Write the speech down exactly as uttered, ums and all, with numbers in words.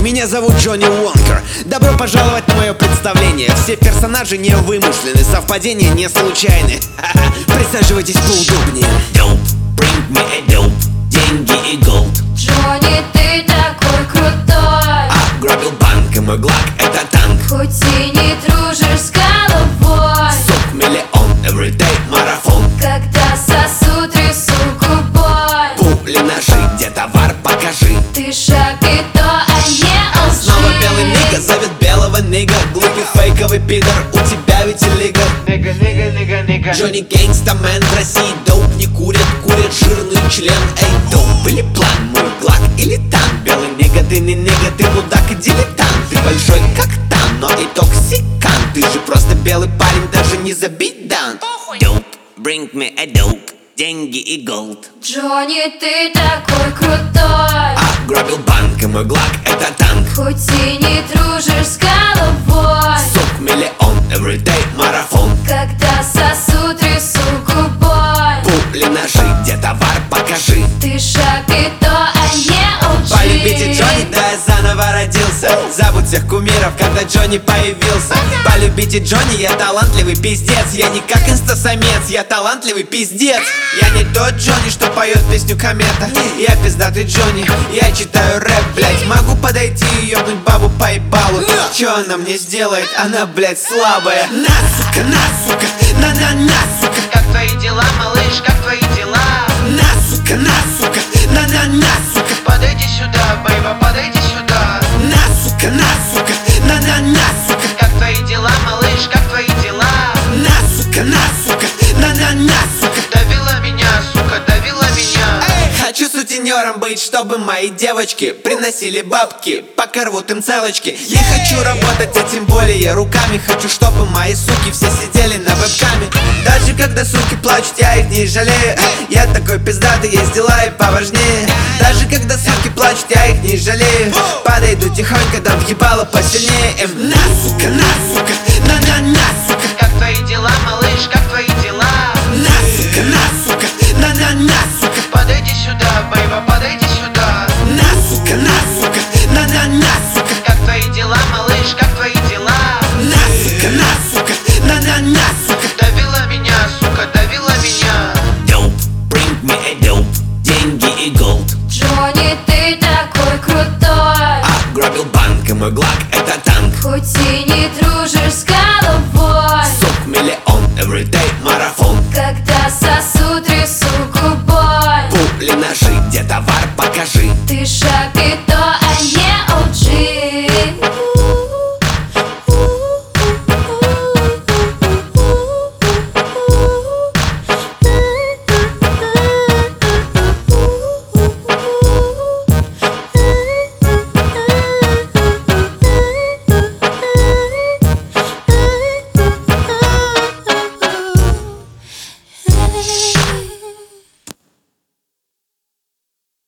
Меня зовут Джонни Уонкер. Добро пожаловать на мое представление. Все персонажи не вымышлены, совпадения не случайны. Присаживайтесь поудобнее. Dope, bring me a dope. Деньги и голд. Джонни, ты такой крутой. Ограбил банк, и мой глак — это танк. Хоть и не дружишь с головой, Сук миллион, everyday марафон. когда сосуд трясу губой. Пули, ножи, где товар, покажи. Ты шапито, а не лжи. Снова белый нига зовет белого нига. Глупый фейковый пидор, у тебя ведь и лига. Нига, нига, нига, нига. Джонни Гейнгстамен в России доуп не курит, курит жирный член. Эй, доуп или план, мой глак или танк. Белый нига, ты не нига, ты мудак и дилетант. Ты большой как тан, но и токсикант. Ты же просто белый парень, даже не забить дан. Dope, bring me a dope. Деньги и голд. Джонни, ты такой крутой. Ограбил банк, и мой глак — это танк. Хоть и не дружишь с головой, Сук миллион, everyday марафон. когда сосуд трясу губой. Пули, ножи, где товар, покажи. Ты шапито, а не лжи. Полюбите Джонни, да я заново родился. Забудь всех кумиров, когда Джонни появился. Полюбите Джонни, я талантливый пиздец. Я не как инстасамец, я талантливый пиздец. Я не тот Джонни, что поет песню комета. Я пиздатый Джонни, я читаю рэп, блять. Могу подойти и ёбнуть бабу по ебалу. Чё она мне сделает? Она, блять, слабая. На, сука, на, сука, на-на-на, сука. Как твои дела, малыш, как твои дела? На, сука, на, сука, на-на-на, сука. Подойди сюда, бейба, подойди сюда. На, сука, на, сука, на-на-на, сука. Как твои дела, малыш, как твои дела? На, сука, на, сука, на-на-на, сука. Давила меня, сука, давила меня. Хочу сутенером быть, чтобы мои девочки приносили бабки, пока рвут им целочки. Я хочу работать, а тем более руками. Хочу, чтобы мои суки все сидели на вебкаме. Даже когда суки плачут, я их не жалею. Я такой пиздатый, есть дела и поважнее. Даже когда суки плачут, я их не жалею. Подойду тихонько, дам въебало посильнее им. На, сука, на, сука, на-на-на, сука. Как твои дела, малыш, как твои дела? На, сука, на, сука, на-на-на, сука. Подойди сюда, бейба, подойди сюда. На, сука, на, сука, на-на-на, сука. Как твои дела, малыш, как твои дела? На, сука, на, сука, на-на-на, сука. Давила меня, сука, давила меня. Dope, bring me a dope. Деньги и голд. Джонни, ты такой крутой. Ограбил банк, и мой глак — это танк. Хоть и